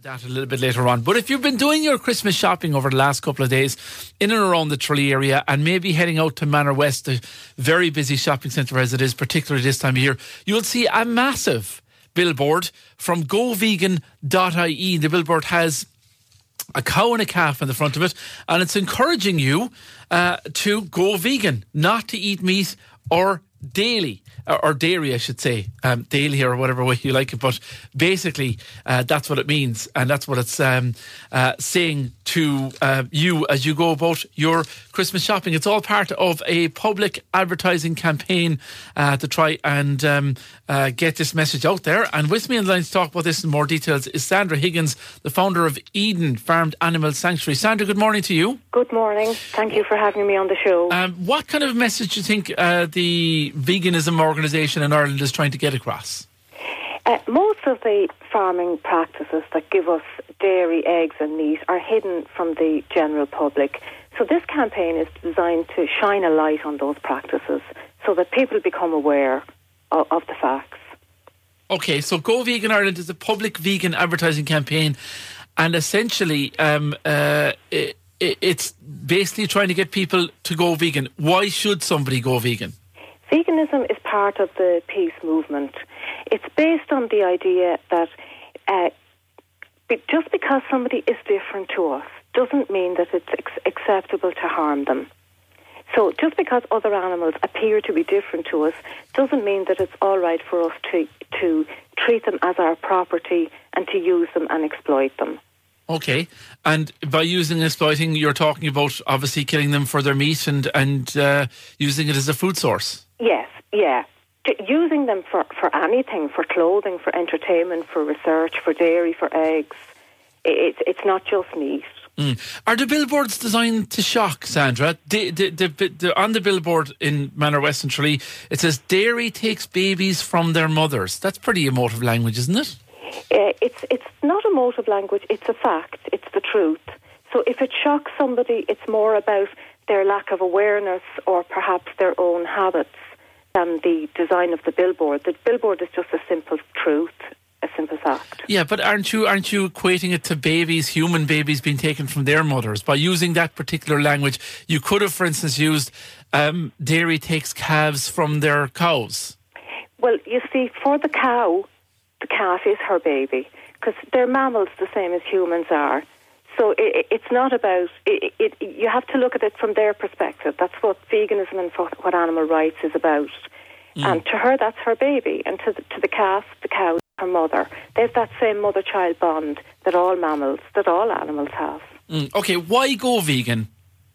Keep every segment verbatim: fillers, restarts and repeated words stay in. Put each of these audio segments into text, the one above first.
that a little bit later on. But if you've been doing your Christmas shopping over the last couple of days in and around the Tralee area and maybe heading out to Manor West, a very busy shopping centre as it is, particularly this time of year, you'll see a massive billboard from go vegan dot I E. The billboard has a cow and a calf in the front of it, and it's encouraging you uh, to go vegan, not to eat meat or daily, or, or dairy, I should say, um, daily or whatever way you like it. But basically, uh, that's what it means, and that's what it's um, uh, saying to uh, you as you go about your Christmas shopping. It's all part of a public advertising campaign uh, to try and um, uh, get this message out there. And with me on the line to talk about this in more details is Sandra Higgins, the founder of Eden Farmed Animal Sanctuary. Sandra, good morning to you. Good morning. Thank you for having me on the show. Um, what kind of message do you think uh, the veganism organisation in Ireland is trying to get across? Uh, most of the farming practices that give us dairy, eggs and meat are hidden from the general public. So this campaign is designed to shine a light on those practices so that people become aware of, of the facts. Okay, so Go Vegan Ireland is a public vegan advertising campaign, and essentially um, uh, it, it's basically trying to get people to go vegan. Why should somebody go vegan? Veganism is part of the peace movement. It's based on the idea that uh, just because somebody is different to us doesn't mean that it's ex- acceptable to harm them. So just because other animals appear to be different to us doesn't mean that it's all right for us to, to treat them as our property and to use them and exploit them. Okay, and by using and exploiting, you're talking about obviously killing them for their meat and, and uh, using it as a food source. Yes, yeah. Using them for, for anything, for clothing, for entertainment, for research, for dairy, for eggs. It's it's not just meat. Mm. Are the billboards designed to shock, Sandra? The, the, the, the, on the billboard in Manor West and Tralee, it says, dairy takes babies from their mothers. That's pretty emotive language, isn't it? Uh, it's it's not emotive language, it's a fact, it's the truth. So if it shocks somebody, it's more about their lack of awareness or perhaps their own habits than the design of the billboard. The billboard is just a simple truth, a simple fact. Yeah, but aren't you aren't you equating it to babies, human babies being taken from their mothers? By using that particular language, you could have, for instance, used um, dairy takes calves from their cows. Well, you see, for the cow, the calf is her baby, because they're mammals the same as humans are. So it, it's not about, it, it, you have to look at it from their perspective. That's what veganism and what animal rights is about. Mm. And to her, that's her baby. And to the, to the calf, the cow, her mother. They have that same mother-child bond that all mammals, that all animals have. Mm. Okay, why go vegan?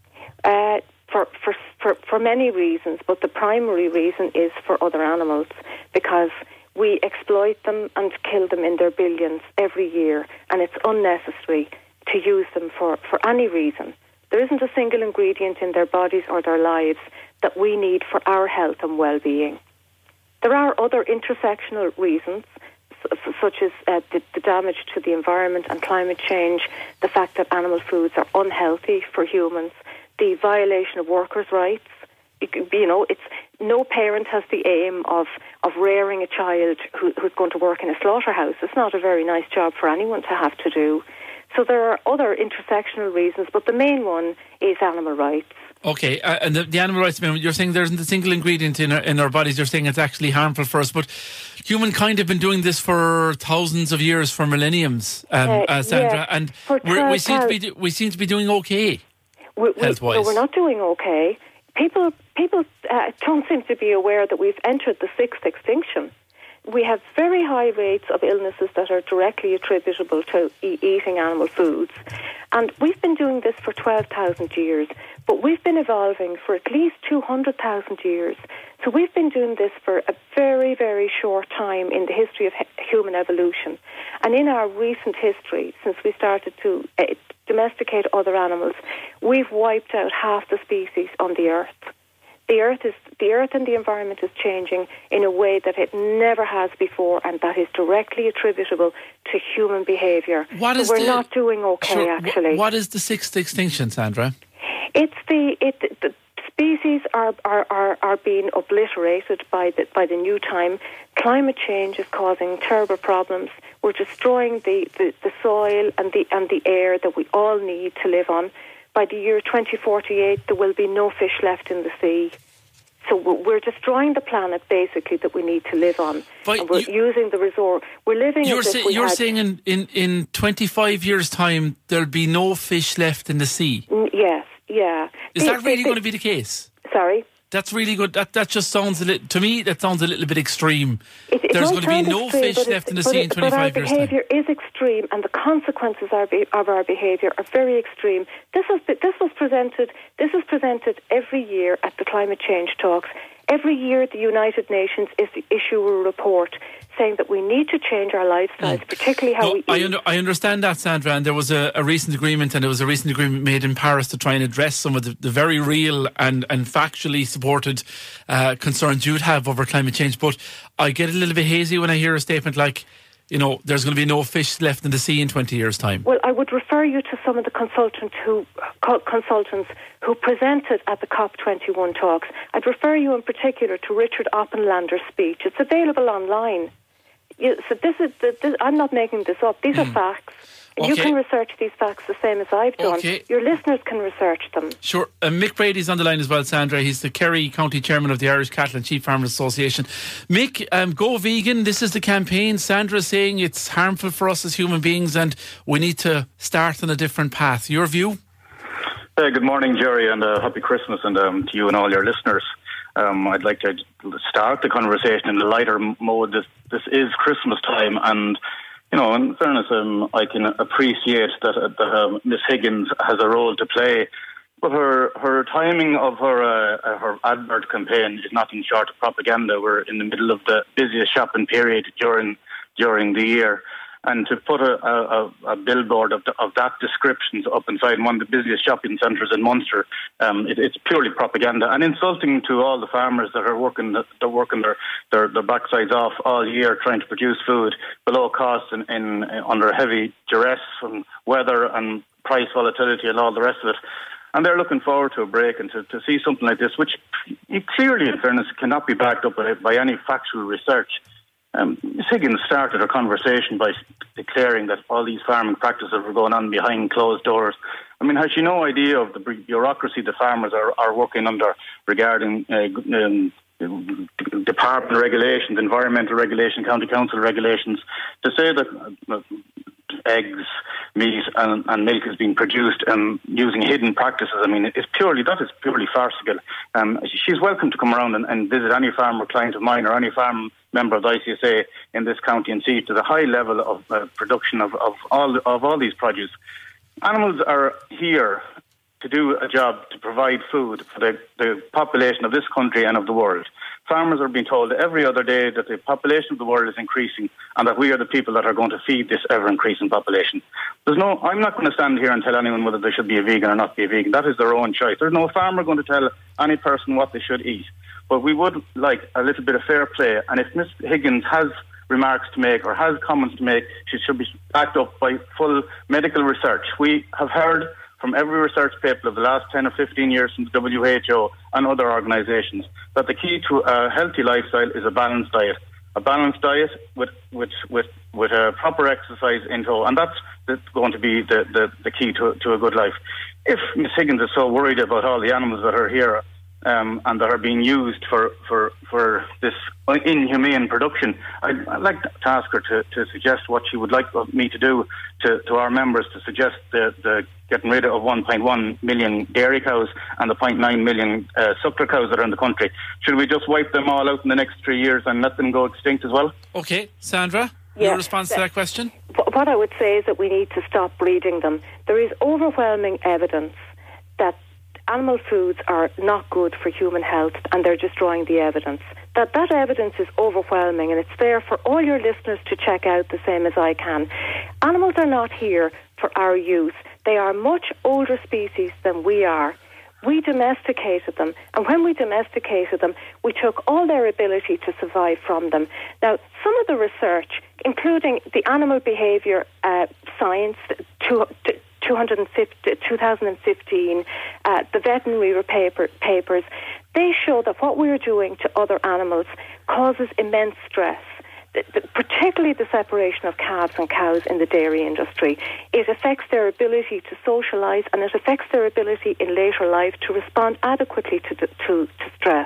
Uh, for, for, for, for many reasons, but the primary reason is for other animals, because we exploit them and kill them in their billions every year, and it's unnecessary to use them for, for any reason. There isn't a single ingredient in their bodies or their lives that we need for our health and well-being. There are other intersectional reasons, such as uh, the, the damage to the environment and climate change, the fact that animal foods are unhealthy for humans, the violation of workers' rights. You know, it's no parent has the aim of, of rearing a child who, who's going to work in a slaughterhouse. It's not a very nice job for anyone to have to do. So there are other intersectional reasons, but the main one is animal rights. Okay, uh, and the, the animal rights, you're saying there isn't a single ingredient in our, in our bodies. You're saying it's actually harmful for us. But humankind have been doing this for thousands of years, for millenniums, um, uh, uh, Sandra, yes, and we're, we seem to be we seem to be doing okay we, we, health-wise. No, we're not doing okay. People people uh, don't seem to be aware that we've entered the sixth extinction. We have very high rates of illnesses that are directly attributable to e- eating animal foods. And we've been doing this for twelve thousand years, but we've been evolving for at least two hundred thousand years. So we've been doing this for a very, very short time in the history of he- human evolution. And in our recent history, since we started to uh, domesticate other animals, we've wiped out half the species on the earth. The earth is the earth and the environment is changing in a way that it never has before, and that is directly attributable to human behaviour. What so is we're the, not doing okay, sure, actually. What is the sixth extinction, Sandra? It's the it the species are, are, are, are being obliterated by the, by the new time. Climate change is causing terrible problems. We're destroying the, the, the soil and the and the air that we all need to live on. By the year twenty forty-eight, there will be no fish left in the sea. So we're destroying the planet, basically, that we need to live on. But and we're you, using the resource. We're living you're as if say, we You're had, saying in, in, in twenty-five years' time, there'll be no fish left in the sea? Yes, yeah. Is the, that really the, going to be the case? Sorry? That's really good. That that just sounds a little, to me, that sounds a little bit extreme. It, it There's going to be no extreme, fish left in the sea in twenty-five years' time. But our behaviour is extreme, and the consequences of our behaviour are very extreme. This was this was presented. This is presented every year at the climate change talks. Every year, the United Nations is issue a report saying that we need to change our lifestyles, mm. particularly how no, we eat. I, under, I understand that, Sandra, and there was a, a recent agreement, and there was a recent agreement made in Paris to try and address some of the, the very real and, and factually supported uh, concerns you'd have over climate change. But I get a little bit hazy when I hear a statement like, you know, there's going to be no fish left in the sea in twenty years' time. Well, I would refer you to some of the consultants who consultants who presented at the COP twenty-one talks. I'd refer you in particular to Richard Oppenlander's speech. It's available online. You, so this is this, I'm not making this up. These mm. are facts. And okay. You can research these facts the same as I've done. Okay. Your listeners can research them. Sure. Uh, Mick Brady's on the line as well, Sandra. He's the Kerry County Chairman of the Irish Cattle and Sheep Farmers Association. Mick, um, go vegan. This is the campaign. Sandra's saying it's harmful for us as human beings and we need to start on a different path. Your view? Uh, good morning, Jerry, and uh, happy Christmas and um, to you and all your listeners. Um, I'd like to start the conversation in a lighter mode. This, this is Christmas time, and you know, in fairness, um, I can appreciate that, uh, that uh, Miss Higgins has a role to play, but her her timing of her uh, her advert campaign is nothing short of propaganda. We're in the middle of the busiest shopping period during during the year. And to put a, a, a billboard of, the, of that description up inside one of the busiest shopping centres in Munster, um, it, it's purely propaganda and insulting to all the farmers that are working they're working their, their, their backsides off all year trying to produce food below cost and in, in, under heavy duress from weather and price volatility and all the rest of it. And they're looking forward to a break and to, to see something like this, which clearly, in fairness, cannot be backed up by, by any factual research. Um, Miz Higgins started her conversation by declaring that all these farming practices were going on behind closed doors. I mean, has she no idea of the bureaucracy the farmers are, are working under regarding uh, um, department regulations, environmental regulation, county council regulations, to say that uh, eggs, meat and, and milk is being produced um, using hidden practices? I mean, it's purely, that is purely farcical. Um, she's welcome to come around and, and visit any farmer client of mine or any farm member of the I C S A in this county and see to the high level of uh, production of, of all of all these produce. Animals are here to do a job to provide food for the, the population of this country and of the world. Farmers are being told every other day that the population of the world is increasing and that we are the people that are going to feed this ever-increasing population. There's no, I'm not going to stand here and tell anyone whether they should be a vegan or not be a vegan. That is their own choice. There's no farmer going to tell any person what they should eat. But we would like a little bit of fair play. And if Miz Higgins has remarks to make or has comments to make, she should be backed up by full medical research. We have heard from every research paper of the last ten or fifteen years from the W H O and other organisations that the key to a healthy lifestyle is a balanced diet. A balanced diet with with with, with a proper exercise in tow, and that's, that's going to be the, the, the key to, to a good life. If Miz Higgins is so worried about all the animals that are here um, and that are being used for, for, for this inhumane production, I'd, I'd like to ask her to, to suggest what she would like me to do to, to our members to suggest the, the getting rid of one point one million dairy cows and the zero point nine million uh, suckler cows that are in the country. Should we just wipe them all out in the next three years and let them go extinct as well? Okay, Sandra, yeah, your response to that question? What I would say is that we need to stop breeding them. There is overwhelming evidence that animal foods are not good for human health and they're destroying the evidence. That that evidence is overwhelming and it's there for all your listeners to check out the same as I can. Animals are not here for our use. They are much older species than we are. We domesticated them, and when we domesticated them, we took all their ability to survive from them. Now, some of the research, including the animal behaviour uh, science, to, to two thousand fifteen, uh, the veterinary paper, papers, they show that what we're doing to other animals causes immense stress. The, the, particularly the separation of calves and cows in the dairy industry. It affects their ability to socialise, and it affects their ability in later life to respond adequately to, to, to stress.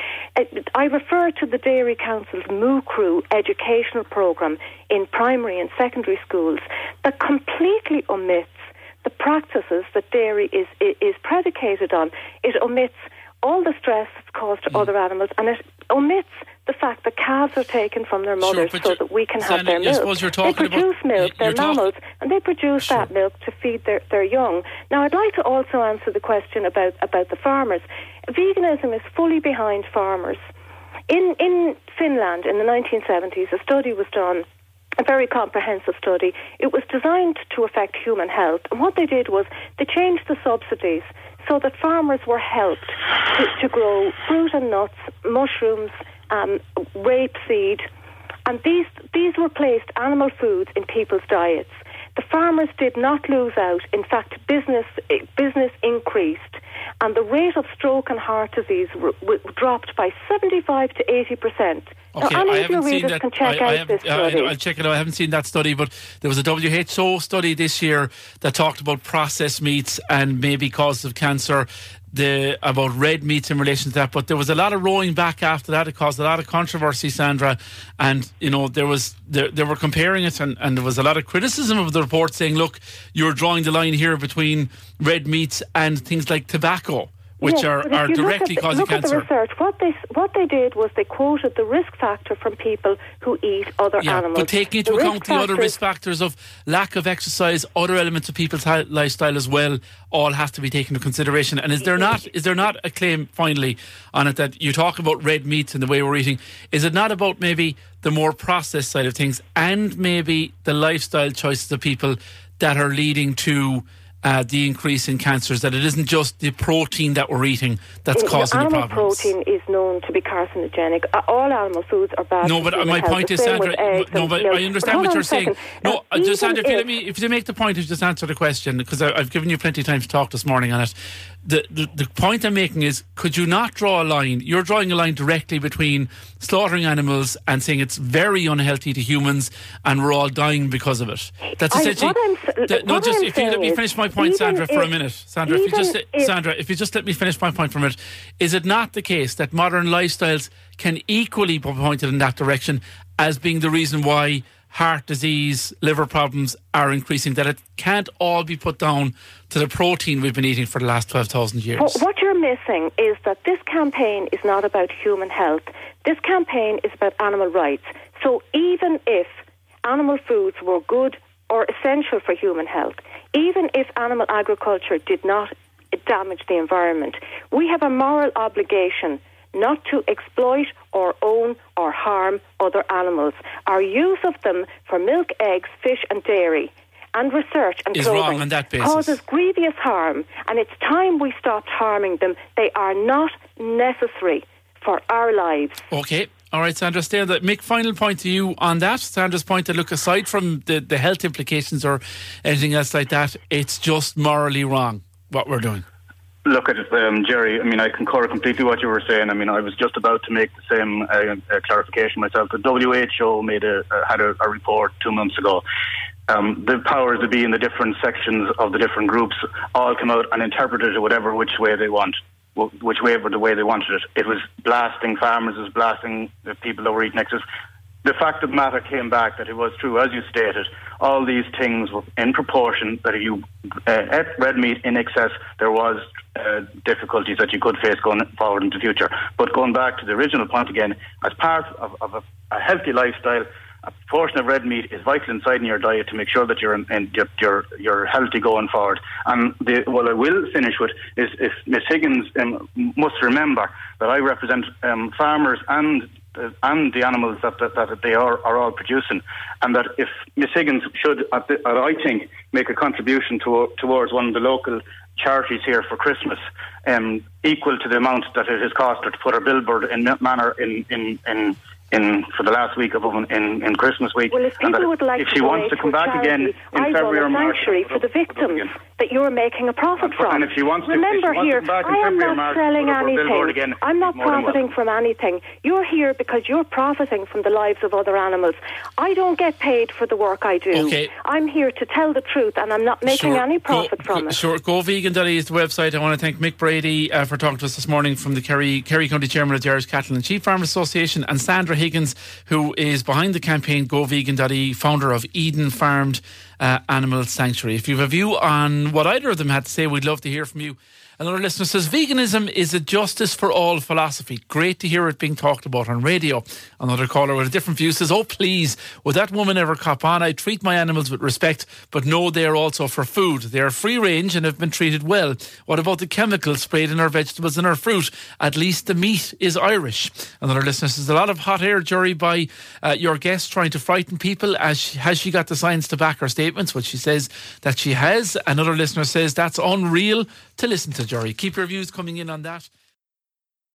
I refer to the Dairy Council's Moo Crew educational programme in primary and secondary schools that completely omits the practices that dairy is, is predicated on. It omits all the stress it's caused to mm. other animals, and it omits the fact that calves are taken from their mothers sure, so that we can Sandy, have their milk. I you're talking they produce about, milk, they're talk- mammals, and they produce sure. that milk to feed their, their young. Now, I'd like to also answer the question about, about the farmers. Veganism is fully behind farmers. In, in Finland, in the nineteen seventies, a study was done, a very comprehensive study. It was designed to affect human health, and what they did was they changed the subsidies so that farmers were helped to, to grow fruit and nuts, mushrooms, um, rapeseed, and these these replaced animal foods in people's diets. The farmers did not lose out. In fact, business business increased, and the rate of stroke and heart disease r- w- dropped by seventy-five to eighty percent. Okay, now, I any of your haven't seen readers that. can check I, I out this study. I, I'll check it out. I haven't seen that study, but there was a W H O study this year that talked about processed meats and maybe causes of cancer. The about red meats in relation to that, but there was a lot of rowing back after that. It caused a lot of controversy, Sandra, and you know there was there, they were comparing it, and, and there was a lot of criticism of the report saying, "Look, you're drawing the line here between red meats and things like tobacco, which yes, are, are directly the, causing look cancer." Look at the research. What they what they did was they quoted the risk factor from people who eat other yeah, animals. But taking into the account the other factors, risk factors of lack of exercise, other elements of people's hi- lifestyle as well, all have to be taken into consideration. And is there not is there not a claim finally on it that you talk about red meats and the way we're eating? Is it not about maybe the more processed side of things and maybe the lifestyle choices of people that are leading to Uh, the increase in cancers, that it isn't just the protein that we're eating that's in, causing the animal problems? Protein is known to be carcinogenic. Uh, all animal foods are bad. No, but uh, my point is, Sandra, no, but I understand what you're saying. No, uh, just Sandra, if you let me, if you make the point, if you just answer the question, because I've given you plenty of time to talk this morning on it. The, the the point I'm making is, could you not draw a line? You're drawing a line directly between slaughtering animals and saying it's very unhealthy to humans, and we're all dying because of it. That's essentially. I, what I'm, the, no, what just I'm if you let me finish my point, Sandra, for if, a minute, Sandra. If you just, if, Sandra, if you just let me finish my point for a minute, is it not the case that modern lifestyles can equally be pointed in that direction as being the reason why heart disease, liver problems are increasing, that it can't all be put down to the protein we've been eating for the last twelve thousand years? Well, what you're missing is that this campaign is not about human health. This campaign is about animal rights. So even if animal foods were good or essential for human health, even if animal agriculture did not damage the environment, we have a moral obligation not to exploit or own or harm other animals. Our use of them for milk, eggs, fish and dairy and research and is clothing wrong on that basis. Causes grievous harm, and it's time we stopped harming them. They are not necessary for our lives. Okay. All right, Sandra, stay on that. Make final point to you on that. Sandra's point that, look, aside from the, the health implications or anything else like that, it's just morally wrong what we're doing. Look at it, um, Jerry. I mean, I concur completely what you were saying. I mean, I was just about to make the same uh, uh, clarification myself. The W H O made a, uh, had a, a report two months ago. Um, the powers that be in the different sections of the different groups all come out and interpreted it whatever which way they want, which way the way they wanted it. It was blasting farmers, it was blasting the people that were eating excess. The fact of the matter came back that it was true, as you stated. All these things were in proportion that if you uh, ate red meat in excess, there was uh, difficulties that you could face going forward into the future. But going back to the original point again, as part of, of a, a healthy lifestyle, a proportion of red meat is vital inside in your diet to make sure that you're in, in, you're you're healthy going forward. And the, what I will finish with is if Miss Higgins um, must remember that I represent um, farmers and uh, and the animals that, that that they are are all producing, and that if Miss Higgins should, uh, I think, make a contribution to, towards one of the local charities here for Christmas, um, equal to the amount that it has cost her to put her billboard in manner in in. in In for the last week of in, in Christmas week, well, if people and would like if to she wants to come back charity, again in I February or run a March, sanctuary for the victims. that you're making a profit from. And if she wants to, remember if she wants here, to back in I am February, not March, selling put up her billboard anything. again, I'm not she's more than profiting welcome. from anything. You're here because you're profiting from the lives of other animals. I don't get paid for the work I do. Okay. I'm here to tell the truth, and I'm not making Sure. any profit go, from go, it. Sure, go vegan dot I E is the website. I want to thank Mick Brady uh, for talking to us this morning from the Kerry, Kerry County Chairman of the Irish Cattle and Sheep Farmers Association, and Sandra Higgins, who is behind the campaign go vegan dot I E, founder of Eden Farmed uh, Animal Sanctuary. If you have a view on what either of them had to say, we'd love to hear from you. Another listener says, veganism is a justice for all philosophy. Great to hear it being talked about on radio. Another caller with a different view says, oh, please, would that woman ever cop on? I treat my animals with respect, but no, they are also for food. They are free range and have been treated well. What about the chemicals sprayed in our vegetables and our fruit? At least the meat is Irish. Another listener says, a lot of hot air, jury, by uh, your guest trying to frighten people. As she, has she got the science to back her statements? Which she says that she has. Another listener says, that's unreal to listen to, jury. Keep your views coming in on that.